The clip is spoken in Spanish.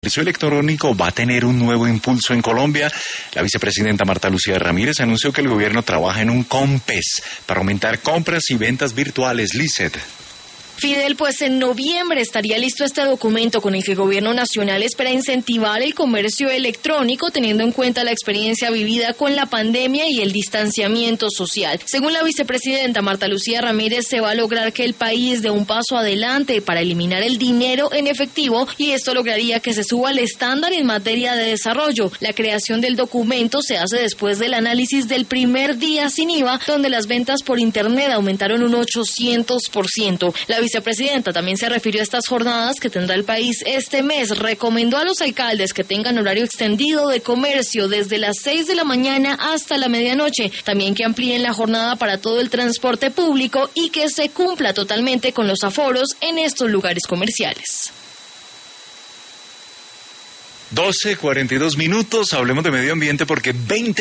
comercio electrónico va a tener un nuevo impulso en Colombia. La vicepresidenta Marta Lucía Ramírez anunció que el gobierno trabaja en un COMPES para aumentar compras y ventas virtuales. Lizeth. Fidel, pues en noviembre estaría listo este documento con el que el gobierno nacional espera incentivar el comercio electrónico, teniendo en cuenta la experiencia vivida con la pandemia y el distanciamiento social. Según la vicepresidenta Marta Lucía Ramírez, se va a lograr que el país dé un paso adelante para eliminar el dinero en efectivo, y esto lograría que se suba el estándar en materia de desarrollo. La creación del documento se hace después del análisis del primer día sin IVA, donde las ventas por internet aumentaron un 800%. La vicepresidenta también se refirió a estas jornadas que tendrá el país este mes. Recomendó a los alcaldes que tengan horario extendido de comercio desde las 6 de la mañana hasta la medianoche. También que amplíen la jornada para todo el transporte público y que se cumpla totalmente con los aforos en estos lugares comerciales. 12:42 minutos. Hablemos de medio ambiente porque 20